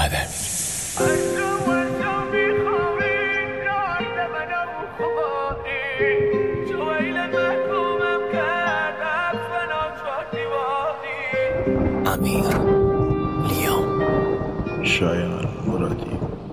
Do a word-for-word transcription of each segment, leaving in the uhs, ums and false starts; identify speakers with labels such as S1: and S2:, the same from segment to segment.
S1: قدمی. امیر لیام
S2: شایان مرادی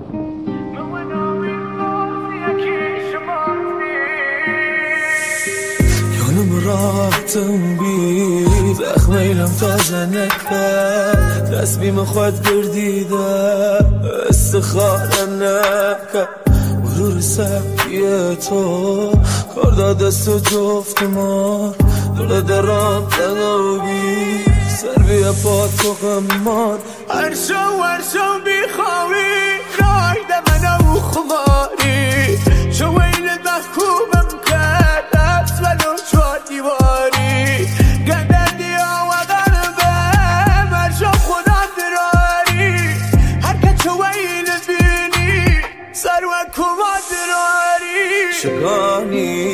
S3: یانم راحتم بی زخم ایلم تازه نکرد تصمیم خود بردیده استخاره نکرد غرور سبکی تو کار داده سو جفت مار دل درام تنابی سر بیا پا تو غمان هر شو هر شو بیخواهی رایده منو خماری شو ویل محکومم کرد اصلا چهار دیواری گنده دیا و قلبم هر شو خدا دراری هر که چو ویل بینی سر و کما دراری شگانی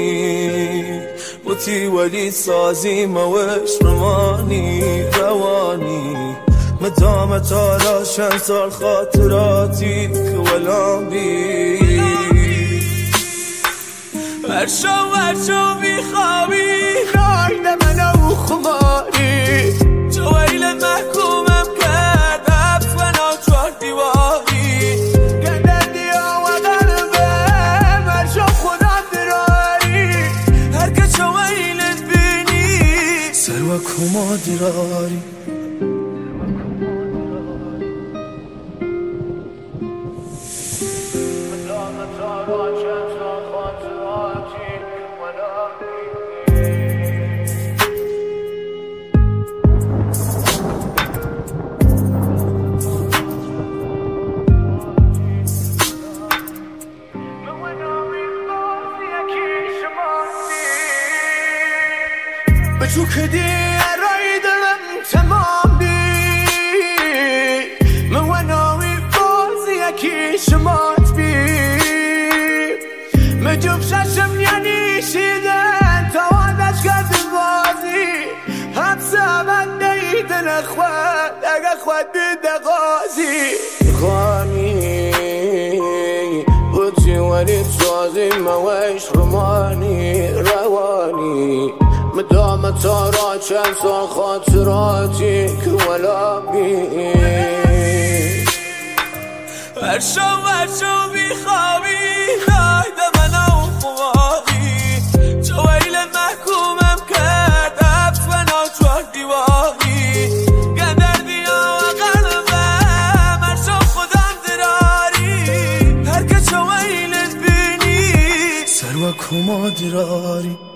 S3: بوتی ولی سازی موش رمانی روانی مدام تا راشن سال خاطراتی که ولام بی هر شو هر شو بیخوابی رایده منو خماری چو ویل محکومم کرد حبس منو چهار دیواری گنده دیا و قلبم هر شو خدا دراری هر که چو ویلت بینی سر و کما دراری بچو که دی ارای دلم تمام بی مواناوی بازی یکی شمات بی مجوب ششم یعنی شیدن توانش کرد بازی حبسه من دیدن خود اگه خود دیده غازی خانی بودی ولی سازی موش رمانی روانی مدام تا را چند سال خاطراتی که ولا بی هر شو هر شو بیخوابی خایده منو خواهی چو ویل محکومم کرد حبس منو چهار دیواری گندر دیا و قلبم هر شو خودم دراری هر که چو ویلت بینی سر و کما دراری